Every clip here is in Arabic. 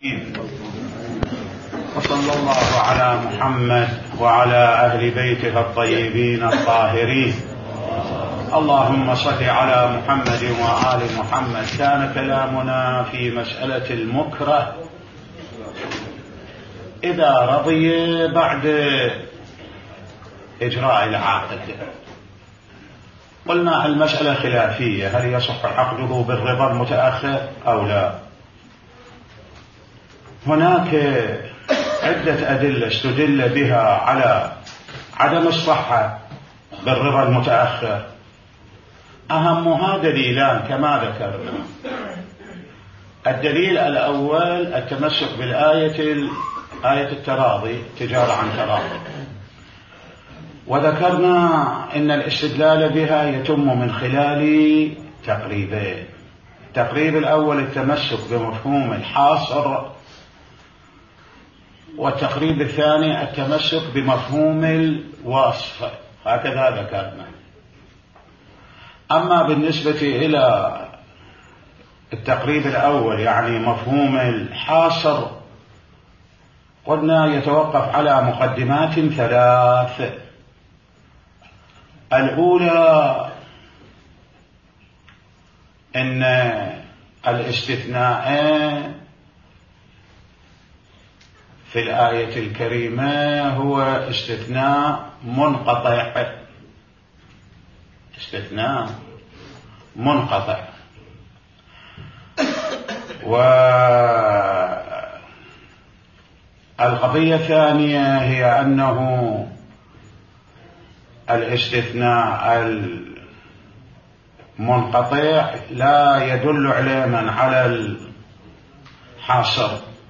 وصلى الله على محمد وعلى أهل بيته الطيبين الطاهرين. اللهم صل على محمد وآل محمد. كان كلامنا في مسألة المكره إذا رضي بعد إجراء العقد. قلنا المسألة خلافية، هل يصح عقده بالرضا المتأخر أو لا؟ هناك عدة أدلة استدل بها على عدم الصحة بالرضا المتأخر، أهمها دليلان كما ذكرنا. الدليل الأول التمسك بالآية التراضي، تجارة عن تراضي، وذكرنا إن الاستدلال بها يتم من خلال تقريبين. التقريب الأول التمسك بمفهوم الحاصر، والتقريب الثاني التمسك بمفهوم الوصف، هكذا ذكرنا. أما بالنسبة إلى التقريب الأول يعني مفهوم الحاصر، قلنا يتوقف على مقدمات ثلاث. الأولى أن الاستثناء في الآية الكريمة هو استثناء منقطع، استثناء منقطع. والقضية الثانية هي أنه الاستثناء المنقطع لا يدل علما على الحاصر.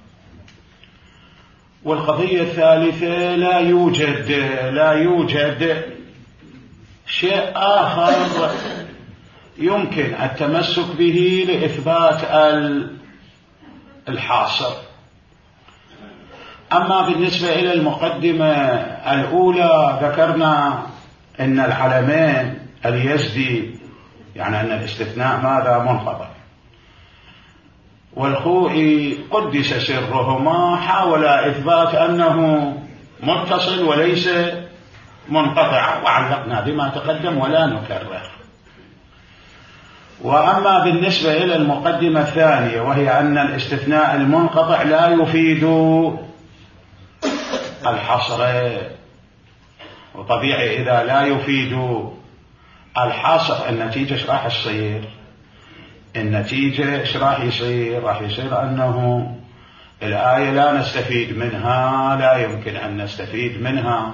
والقضية الثالثة لا يوجد شيء آخر يمكن التمسك به لإثبات الحاصر. أما بالنسبة إلى المقدمة الأولى ذكرنا أن العلمين اليزدي يعني أن الاستثناء ماذا منقطع، والخوئي قدس سرهما حاول إثبات أنه متصل وليس منقطع، وعلقنا بما تقدم ولا نكرر. وأما بالنسبة إلى المقدمة الثانية وهي أن الاستثناء المنقطع لا يفيد الحصر، وطبيعي إذا لا يفيد الحصر النتيجة ايش راح تصير؟ النتيجة ايش راح يصير؟ راح يصير أنه الآية لا نستفيد منها، لا يمكن أن نستفيد منها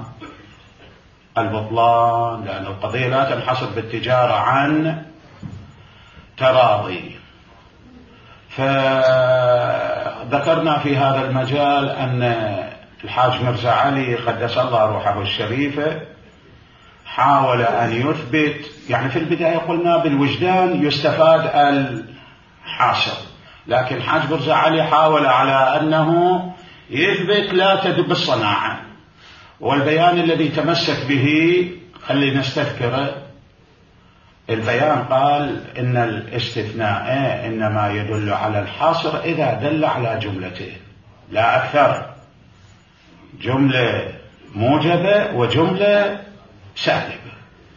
البطلان، لأن القضية لا تنحصر بالتجارة عن تراضي. فذكرنا في هذا المجال أن الحاج مرزا علي قدس الله روحه الشريفة حاول أن يثبت، يعني في البداية قلنا بالوجدان يستفاد الحاصر، لكن الحاج مرزا علي حاول على أنه يثبت لا تدب الصناعة. والبيان الذي تمسك به خلينا نستذكره. البيان قال إن الاستثناء إنما يدل على الحاصر إذا دل على جملتين لا أكثر، جملة موجبة وجملة سالبة.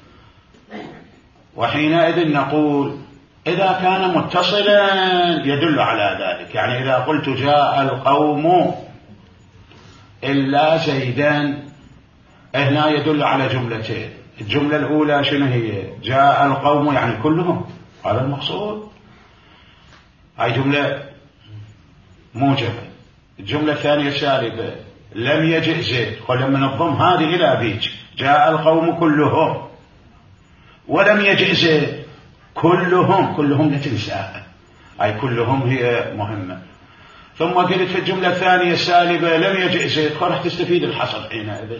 وحينئذ نقول إذا كان متصلا يدل على ذلك، يعني إذا قلت جاء القوم إلا زيدا، هنا يدل على جملتين. الجملة الأولى شنو هي؟ جاء القوم يعني كلهم، هذا المقصود، هاي جملة موجبة. الجملة الثانية سالبة، لم يجئ زيد، ولما نضم هذه إلى ذيك جاء القوم كلهم ولم يجئ زيد، كلهم لا تنساها، أي كلهم هي مهمة. ثم قلت في الجملة الثانية سالبة لم يجئ زيد، راح تستفيد الحصر حينئذ.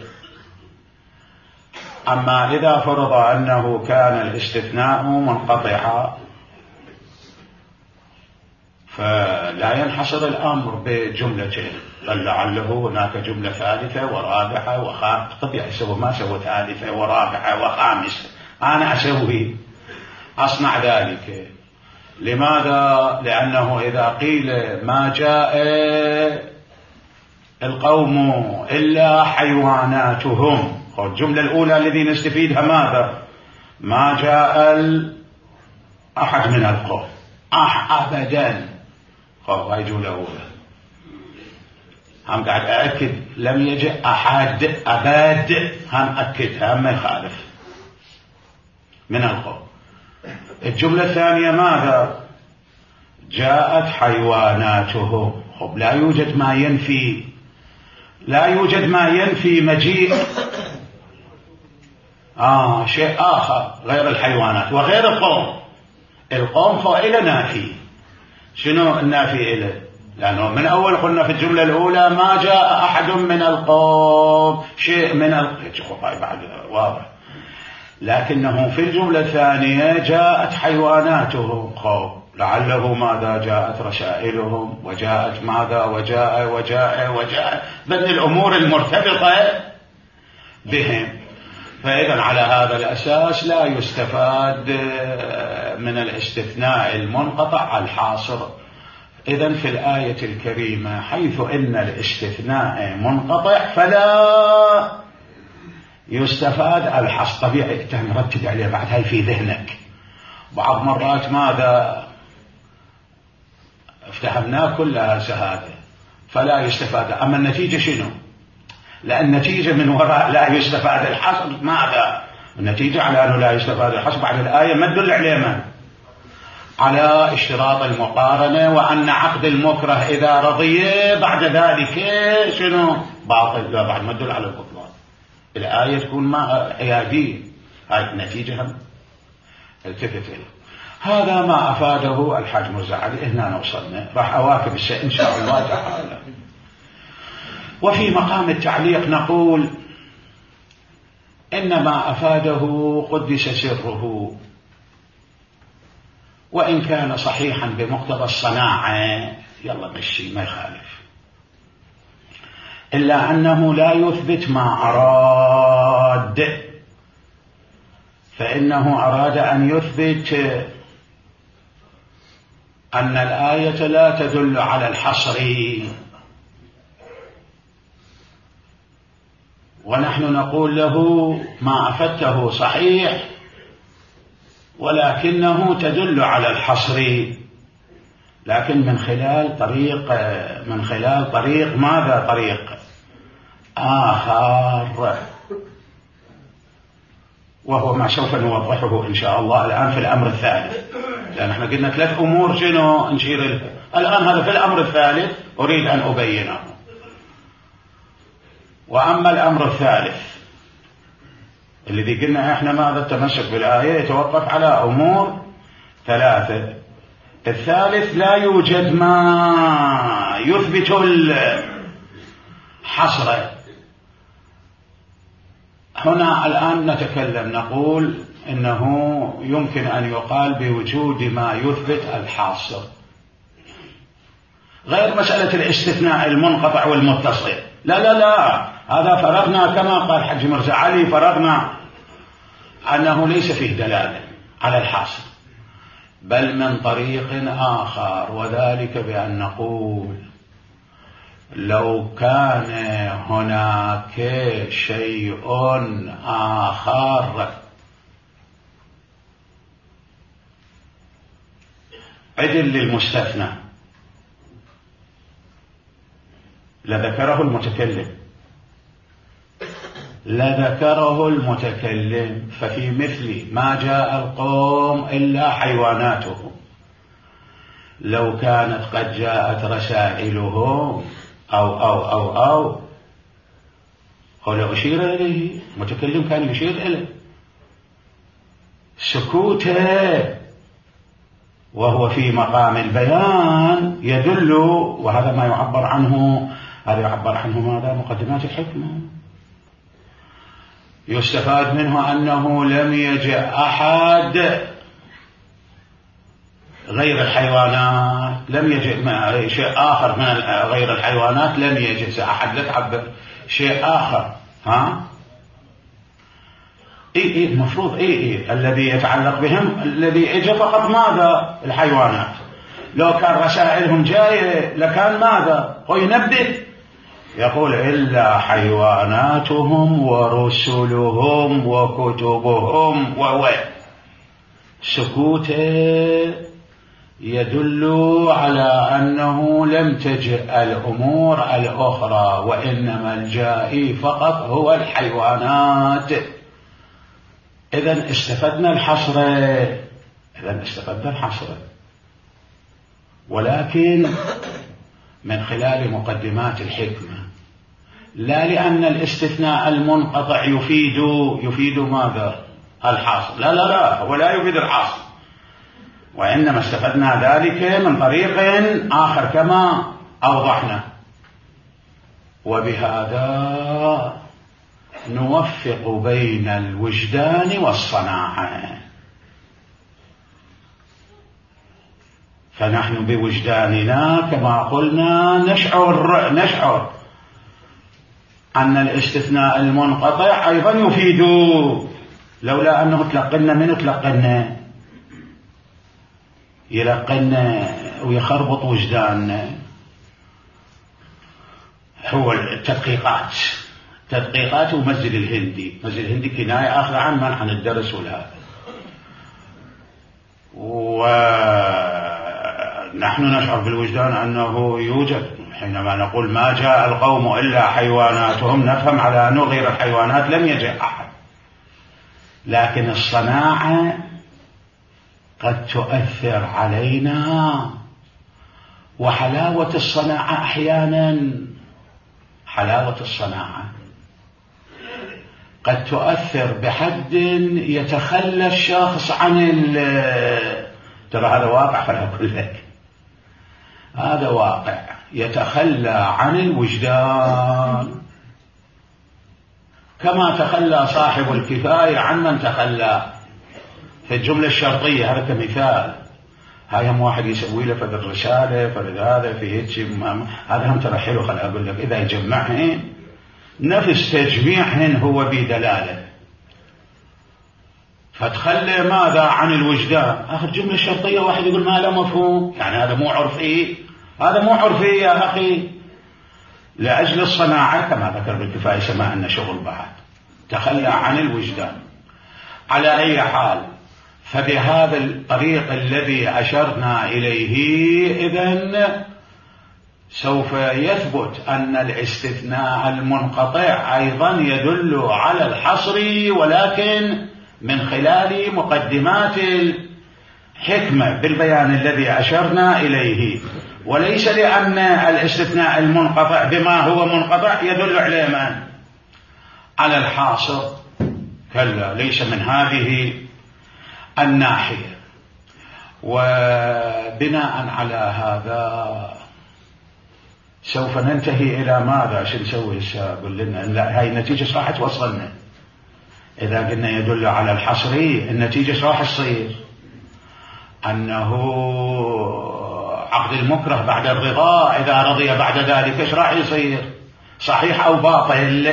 أما إذا فرض أنه كان الاستثناء منقطعا فلا ينحصر الأمر بجملتين، بل لعله هناك جملة ثالثة ورابعة وخامسة. قد يسوي ما سوى ثالثة ورابعة وخامسة، أنا أسوي أصنع ذلك. لماذا؟ لأنه إذا قيل ما جاء القوم إلا حيواناتهم، الجملة الأولى الذي نستفيدها ماذا؟ ما جاء أحد من القوم أبدا. هاي جملة أولى. هم قاعد أأكد لم يجئ أحد أبد، هم أكدها هم ما يخالف من القوم. الجملة الثانية ماذا؟ جاءت حيواناتهم. لا يوجد ما ينفي، لا يوجد ما ينفي مجيء شيء آخر غير الحيوانات وغير القوم. القوم فإلى نافي. شنو النافي إلى؟ لأنه من أول قلنا في الجملة الأولى ما جاء أحد من القوم شيء من بعد واضح، لكنه في الجملة الثانية جاءت حيواناتهم قوم، لعله ماذا؟ جاءت رسائلهم وجاءت ماذا؟ وجاء بل الأمور المرتبطة بهم. فإذا على هذا الأساس لا يستفاد من الاستثناء المنقطع الحاصر. إذن في الآية الكريمة حيث إن الاستثناء منقطع فلا يستفاد الحصر. طبيعي نرتب عليه بعد هاي في ذهنك. بعض مرات ماذا افتهمناه كلها شهادة فلا يستفاد. أما النتيجة شنو؟ لأن النتيجة من وراء لا يستفاد الحصر ماذا؟ النتيجة على أنه لا يستفاد الحصر بعد الآية ما تدل عليه من؟ على اشتراط المقارنة، وأن عقد المكره إذا رضي بعد ذلك شنو؟ باطل. لا بعد ما تدل على البطلان. الآية تكون ما حيادية. هاي النتيجة هم التفت إليه. هذا ما أفاده الحاج مرزا علي. هنا وصلنا، راح أواكب الشيء إن شاء الله تعالى. وفي مقام التعليق نقول إن ما أفاده قدس سره، وإن كان صحيحا بمقتضى الصناعة يلا مشي ما يخالف، إلا أنه لا يثبت ما أراد. فإنه أراد أن يثبت أن الآية لا تدل على الحصر، ونحن نقول له ما أفدته صحيح ولكنه تدل على الحصر، لكن من خلال طريق ماذا؟ طريق آخر، وهو ما سوف نوضحه إن شاء الله الآن في الأمر الثالث. لأن احنا قلنا 3 أمور شنو نشير لها الآن. هذا في الأمر الثالث أريد أن أبينه. وأما الأمر الثالث الذي قلنا احنا ماذا؟ التمسك بالآية يتوقف على أمور 3. الثالث لا يوجد ما يثبت الحصر. هنا الآن نتكلم نقول إنه يمكن أن يقال بوجود ما يثبت الحاصر، غير مسألة الاستثناء المنقطع والمتصل. لا هذا فرضنا كما قال حج مرزا علي، فرضنا أنه ليس فيه دلالة على الحاصر، بل من طريق آخر، وذلك بأن نقول لو كان هناك شيء آخر عدل للمستثنى لذكره المتكلم، ففي مثل ما جاء القوم إلا حيواناتهم، لو كانت قد جاءت رسائلهم أو لو أشير إليه المتكلم كان يشير إليه سكوته وهو في مقام البيان يدل، وهذا ما يعبر عنه، هذا يعبر عنه ماذا؟ مقدمات الحكمة. يستفاد منه أنه لم يجئ أحد غير الحيوانات، لم يجئ شيء آخر من غير الحيوانات، لم يجئ أحد، لا تعبر شيء آخر. المفروض الذي يتعلق بهم الذي اجى فقط ماذا؟ الحيوانات. لو كان رسائلهم جاية لكان ماذا؟ هو ينبه يقول إلا حيواناتهم ورسلهم وكتبهم سكوته يدل على أنه لم تجئ الأمور الأخرى، وإنما الجائي فقط هو الحيوانات. إذن استفدنا الحصر، ولكن من خلال مقدمات الحكمة، لا لأن الاستثناء المنقطع يفيد ماذا؟ الحصر. لا هو لا يفيد الحصر، وإنما استفدنا ذلك من طريق آخر كما أوضحنا. وبهذا نوفق بين الوجدان والصناعة. فنحن بوجداننا كما قلنا نشعر أن الاستثناء المنقطع أيضا يفيد، لولا أنه تلقنا يلقنا ويخربط وجداننا. هو التدقيقات ومسجد الهندي كناية آخر عن الدرس والهذا. ونحن نشعر بالوجدان أنه يوجد. حينما نقول ما جاء القوم إلا حيواناتهم، نفهم على أنه غير الحيوانات لم يجئ أحد. لكن الصناعة قد تؤثر علينا، وحلاوة الصناعة أحيانا حلاوة الصناعة قد تؤثر بحد يتخلى الشخص عن ترى هذا واقع، فلا أقول لك هذا واقع، يتخلى عن الوجدان كما تخلى صاحب الكفاية عن من تخلى. في الجملة الشرطية هذا كمثال، هاي هم واحد يسوي له فد الرسالة فد هذا في هيك، هذا هم ترى حلو. خل أقول لك إذا يجمعهن نفس تجميعهن هو بدلالة، فتخلى ماذا عن الوجدان. آخر جملة شرطية واحد يقول ما له مفهوم، يعني هذا مو عرفي، هذا مو عرفي يا أخي. لأجل الصناعة كما ذكر بالكفاية سماء أن شغل بعد تخلى عن الوجدان. على أي حال، فبهذا الطريق الذي أشرنا إليه إذن سوف يثبت أن الاستثناء المنقطع أيضا يدل على الحصر، ولكن من خلال مقدمات الحكمة بالبيان الذي أشرنا إليه، وليس لأن الاستثناء المنقطع بما هو منقطع يدل على الحاصر. كلا، ليس من هذه الناحية. وبناء على هذا سوف ننتهي إلى ماذا؟ شو نسوي؟ قل لنا هاي النتيجة راح توصلنا. إذا قلنا يدل على الحصري، النتيجة راح تصير أنه عقد المكره بعد الرضا، إذا رضي بعد ذلك إيش راح يصير؟ صحيح أو باطل؟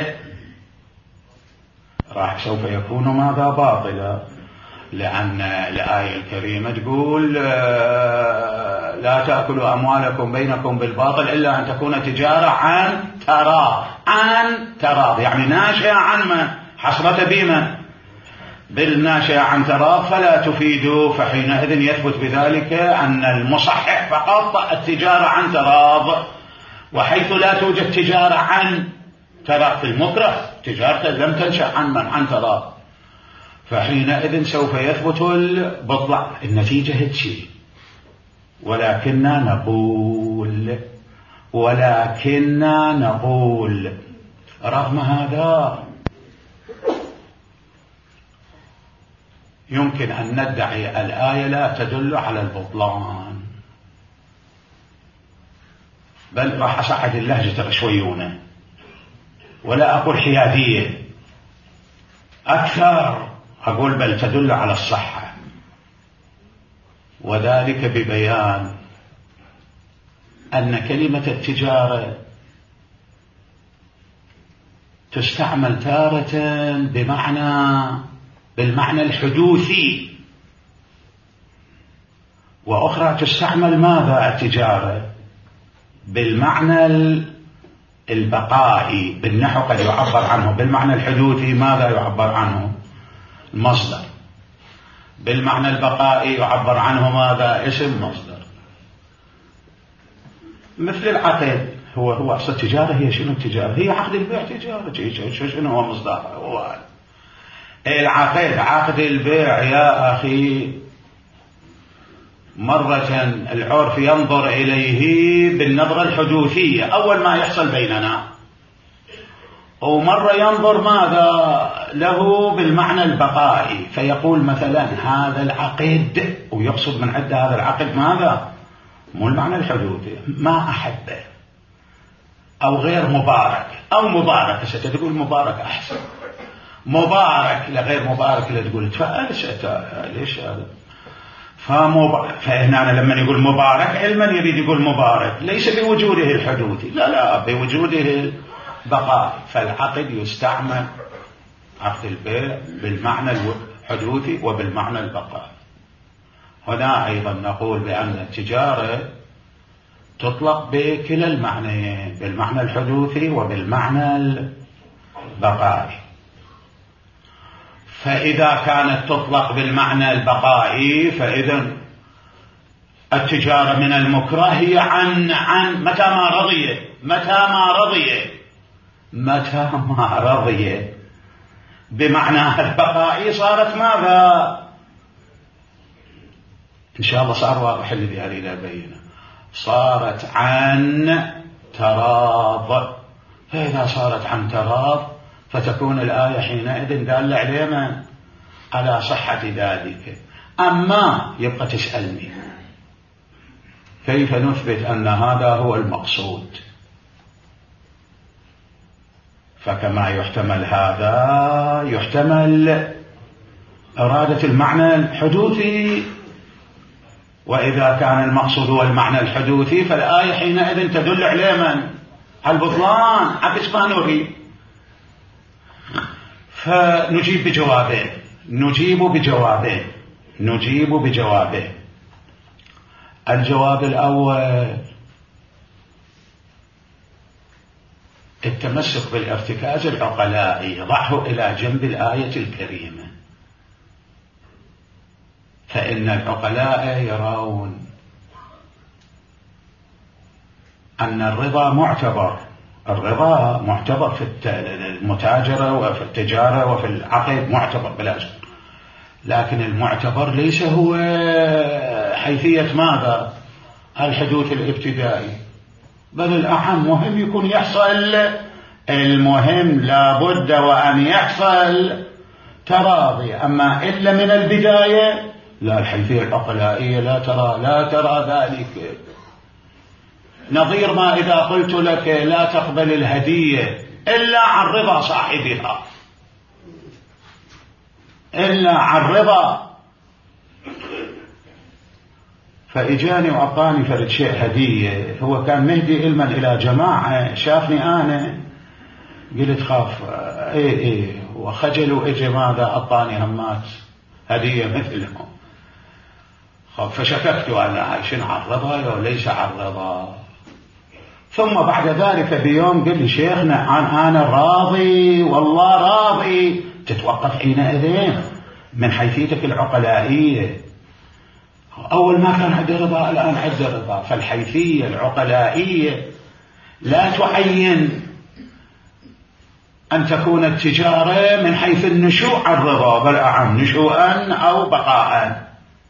راح سوف يكون ماذا؟ باطلا، لأن الآية الكريمة تقول لا تأكلوا أموالكم بينكم بالباطل إلا أن تكون تجارة عن تراض، يعني ناشئة عن من؟ حصرة بمن؟ بالناشئة عن تراض، فلا تفيد. فحينئذ يثبت بذلك أن المصحح فقط التجارة عن تراض، وحيث لا توجد تجارة عن تراض في المكره، تجارة لم تنشأ عن تراض، فحينئذ سوف يثبت البطلع. النتيجة هيك. ولكننا نقول رغم هذا يمكن أن ندعي الآية لا تدل على البطلان، بل راح أصعد اللهجة شويونة، ولا أقول حيادية أكثر، أقول بل تدل على الصحة. وذلك ببيان أن كلمة التجارة تستعمل تارة بمعنى بالمعنى الحدوثي، وأخرى تستعمل ماذا التجارة بالمعنى البقائي. بالنحو قد يعبر عنه بالمعنى الحدوثي، ماذا يعبر عنه؟ المصدر. بالمعنى البقائي يعبر عنه ماذا؟ اسم مصدر. مثل العقد، هو أصل التجارة هي شنو التجارة؟ هي عقد البيع تجارة. شنو هو مصداقها؟ هو العقد، عقد البيع يا أخي مرة العرف ينظر إليه بالنظرة الحدوثية أول ما يحصل بيننا، ومرة ينظر ماذا له بالمعنى البقائي، فيقول مثلا هذا العقد، ويقصد من عند هذا العقد ماذا؟ مو المعنى الحدوثي، ما أحبه أو غير مبارك أو مبارك. ستقول مبارك أحسن، مبارك لغير مبارك لا تقول تفعل ليش هذا؟ فهنا لما يقول مبارك علما يريد يقول مبارك ليس بوجوده الحدوثي، لا بوجوده البقاء. فالعقد يستعمل عقد البيع بالمعنى الحدوثي وبالمعنى البقاء. هنا أيضا نقول بأن التجارة تطلق بكلا المعنيين، بالمعنى الحدوثي وبالمعنى البقائي. فإذا كانت تطلق بالمعنى البقائي فإذا التجارة من المكره هي عن متى ما رضي بمعنى البقائي صارت ماذا؟ إن شاء الله صار واضح الذي أريد أبينه، صارت عن تراض. فإذا صارت عن تراض فتكون الآية حينئذ دالة علينا على صحة ذلك. أما يبقى تسألني كيف نثبت أن هذا هو المقصود؟ فكما يحتمل هذا يحتمل إرادة المعنى الحدوثي، وإذا كان المقصود هو المعنى الحدوثي فالآية حينئذ تدل على من؟ على البطلان، عكس ما نريد. فنجيب بجوابين. الجواب الأول التمسك بالارتكاز العقلائي، ضعه إلى جنب الآية الكريمة. فإن العقلاء يرون أن الرضا معتبر في المتاجرة وفي التجارة وفي العقد، معتبر بلا شك، لكن المعتبر ليس هو حيثية ماذا؟ الحدوث الابتدائي، بل الأهم مهم يكون يحصل، المهم لابد وأن يحصل تراضي. أما إلا من البداية لا، الحيثية العقلائية لا ترى ذلك. نظير ما إذا قلت لك لا تقبل الهدية إلا عن رضا صاحبها، إلا عن رضا. فإجاني وأعطاني فرد شيء هدية، هو كان مهدي علما إلى جماعة، شافني أنا قلت خاف إيه وخجل وإجي ماذا أعطاني همات هدية مثلهم، فشككت أنا شنو عن رضا وليس عن رضا. ثم بعد ذلك بيوم قال لي شيخنا أنا راضي والله راضي. تتوقف حينئذ من حيثيتك العقلائية. أول ما كان عندي رضا الآن عندي رضا. فالحيثية العقلائية لا تعين أن تكون التجارة من حيث النشوء عن رضا، بل أعم نشوءا أو بقاء.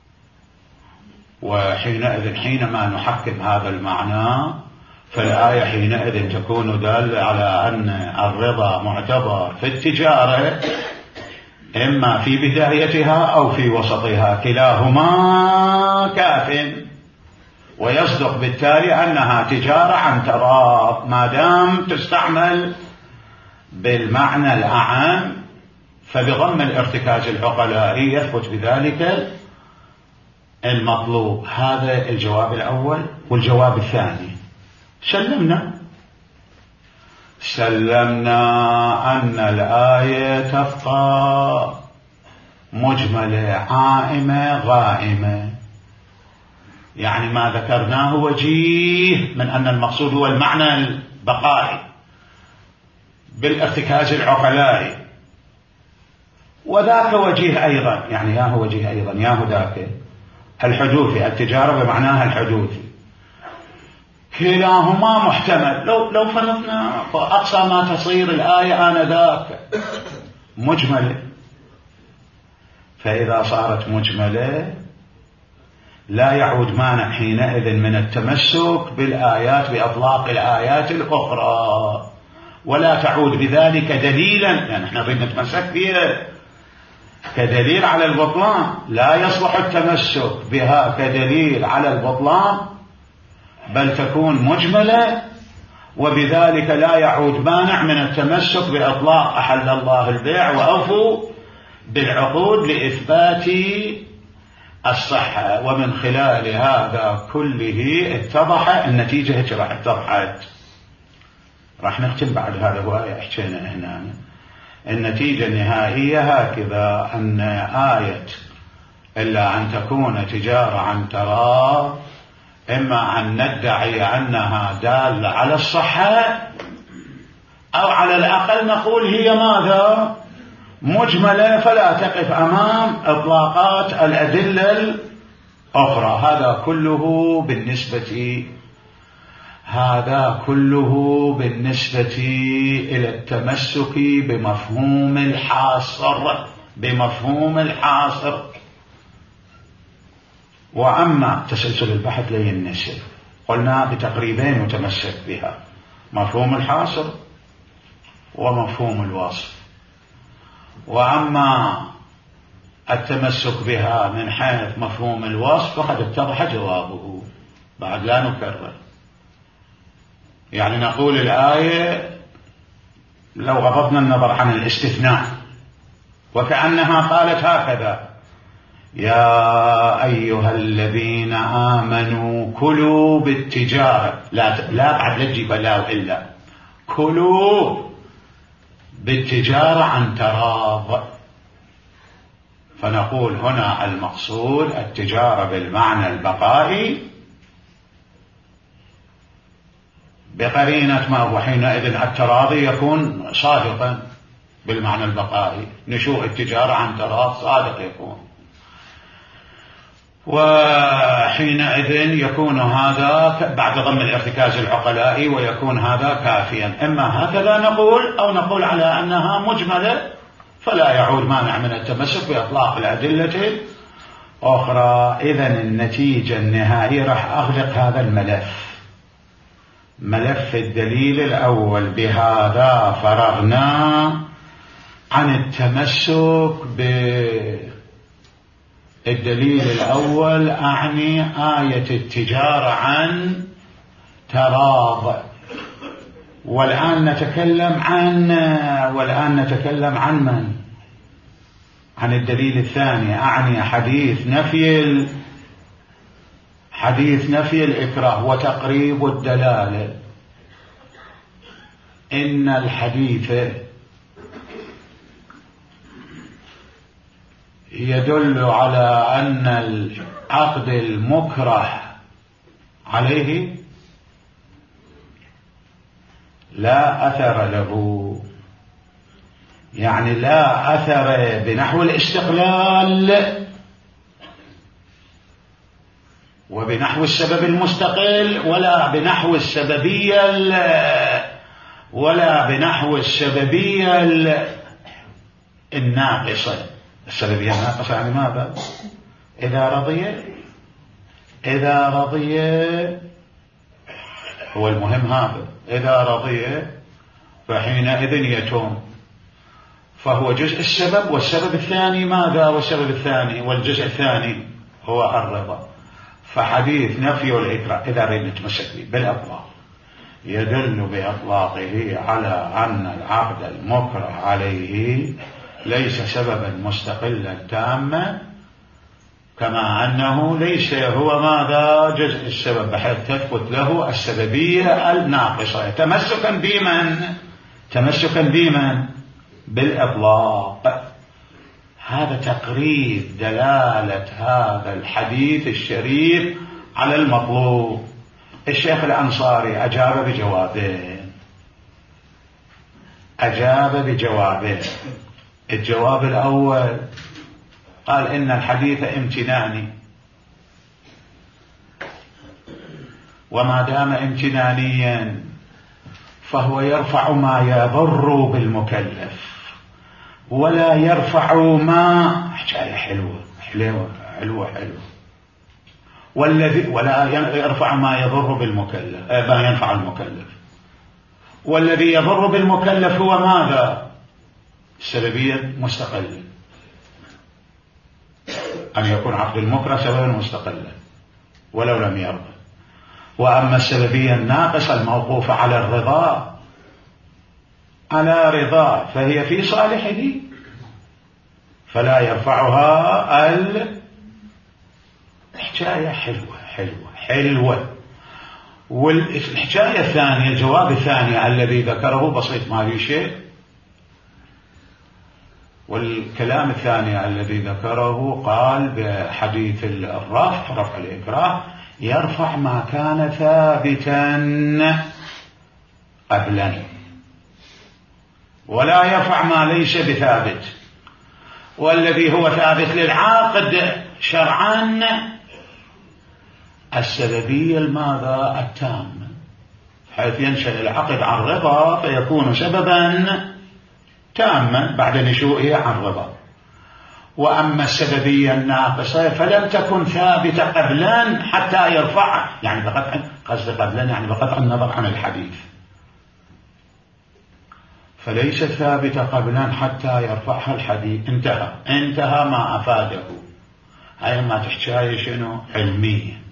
وحينئذ حينما نحكم هذا المعنى فالآية حينئذ تكون دالة على أن الرضا معتبر في التجارة إما في بدايتها أو في وسطها، كلاهما كاف، ويصدق بالتالي أنها تجارة عن تراض ما دام تستعمل بالمعنى الأعم. فبضم الارتكاز العقلائي يثبت بذلك المطلوب. هذا الجواب الأول. والجواب الثاني سلمنا أن الآية تبقى مجملة عائمة غائمة، يعني ما ذكرناه وجيه من أن المقصود هو المعنى البقائي بالارتكاز العقلائي، وذاك وجيه أيضا، يعني ياهو وجيه أيضا ياهو ذاك الحدوثي، التجارة بمعناها الحدوثي، كلاهما محتمل. لو فرضنا فأقصى ما تصير الآية آنذاك مجملة، فإذا صارت مجملة لا يعود مانع حينئذ من التمسك بالآيات بإطلاق الآيات الأخرى، ولا تعود بذلك دليلا، يعني احنا نريد نتمسك بها كدليل على البطلان، لا يصلح التمسك بها كدليل على البطلان، بل تكون مجملة، وبذلك لا يعود مانع من التمسك بإطلاق أحل الله البيع وأوفوا بالعقود لإثبات الصحة. ومن خلال هذا كله اتضح النتيجة، راح اتضحت، راح نختم بعد هذا هو حكينا هنا. النتيجة النهائية هكذا، أن آية إلا أن تكون تجارة عن تراض، إما أن ندعي أنها دالة على الصحة، أو على الأقل نقول هي ماذا؟ مجملة، فلا تقف أمام إطلاقات الأدلة الأخرى. هذا كله بالنسبة إلى التمسك بمفهوم الحاصر. وأما تسلسل البحث لين نسل، قلنا بتقريبين متمسك بها، مفهوم الحاصر ومفهوم الوصف. وأما التمسك بها من حيث مفهوم الوصف فقد اتضح جوابه، بعد لا نكرر. يعني نقول الآية لو غضبنا النظر عن الاستثناء وكأنها قالت هكذا: يا أيها الذين آمنوا كلوا بالتجارة، لا بعد لا تجيب لا إلا كلوا بالتجارة عن تراض، فنقول هنا المقصود التجارة بالمعنى البقائي بقرينة ما هو حينئذ التراضي يكون صادقا بالمعنى البقائي، نشوء التجارة عن تراض صادق يكون، وحينئذ يكون هذا بعد ضم الارتكاز العقلائي ويكون هذا كافيا. إما هكذا نقول، أو نقول على أنها مجملة فلا يعود مانع من التمسك بإطلاق الأدلة أخرى. إذن النتيجة النهائية راح أغلق هذا الملف، ملف الدليل الأول. بهذا فرغنا عن التمسك بالدليل الأول، أعني آية التجارة عن تراض. والآن نتكلم عن من؟ عن الدليل الثاني، أعني حديث نفي الإكراه وتقريب الدلالة. إن الحديث يدل على أن العقد المكره عليه لا أثر له، يعني لا أثر بنحو الاستقلال وبنحو السبب المستقل، ولا بنحو السببية الناقصة. السببية الناقصة يعني ماذا؟ إذا رضي هو المهم هذا، إذا رضي فحينئذ يتوم، فهو جزء السبب، والسبب الثاني ماذا؟ والسبب الثاني والجزء الثاني هو الرضا. فحديث نفي الإكراه إذا ريد نتمسك به بالإطلاق يدل بإطلاقه على أن العقد المكره عليه ليس سببا مستقلا تاما، كما أنه ليس هو ماذا؟ جزء السبب، بحيث تثبت له السببية الناقصة. تمسكا بمن؟ بالإطلاق. هذا تقريب دلالة هذا الحديث الشريف على المطلوب. الشيخ الأنصاري أجاب بجوابين. الجواب الأول قال إن الحديث امتناني، وما دام امتنانيا فهو يرفع ما يضر بالمكلف ولا يرفع ما حكاية حلوة والذي ولا يرفع ما يضر بالمكلف ما ينفع المكلف. والذي يضر بالمكلف هو ماذا؟ السببية مستقلة، أن يكون عقد المكره سببا مستقلا ولو لم يرضى. وأما السببية الناقصة الموقوفة على رضا فهي في صالحه فلا يرفعها. الحكاية حلوة. والحكاية الثانية، الجواب الثاني الذي ذكره بسيط ما لي شيء. والكلام الثاني الذي ذكره قال بحديث رفع الإكراه يرفع ما كان ثابتا قبلا ولا يرفع ما ليس بثابت. والذي هو ثابت للعاقد شرعا السببية الماذا؟ التامة، حيث ينشأ العقد عن رضا فيكون سببا تاما بعد نشوئه عن رضا. وأما السببية الناقصة فلم تكن ثابتة قبلا حتى يرفعها، يعني بقطع قصد قبلا يعني بقطع النظر عن الحديث، فليست ثابتة قبلا حتى يرفعها الحديث. انتهى ما أفاده. هاي ما تحكي شنو؟ علمية.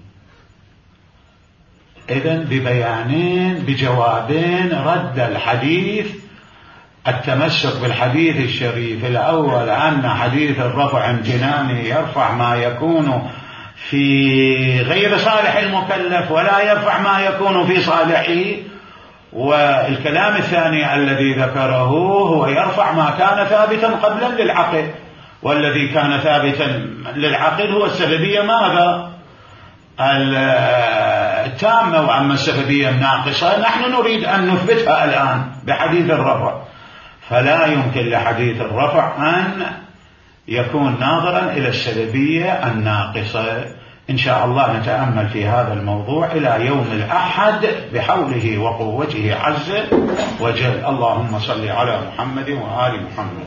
إذن بجوابين رد الحديث التمسك بالحديث الشريف الأول أن حديث الرفع امتناني يرفع ما يكون في غير صالح المكلف ولا يرفع ما يكون في صالحه. والكلام الثاني الذي ذكره هو يرفع ما كان ثابتا قبلا للعقد، والذي كان ثابتا للعقد هو السببية ماذا؟ التامة. وأما السببية الناقصة نحن نريد أن نثبتها الآن بحديث الرفع، فلا يمكن لحديث الرفع أن يكون ناظرا إلى السببية الناقصة. إن شاء الله نتأمل في هذا الموضوع إلى يوم الأحد بحوله وقوته عز وجل. اللهم صل على محمد وآل محمد.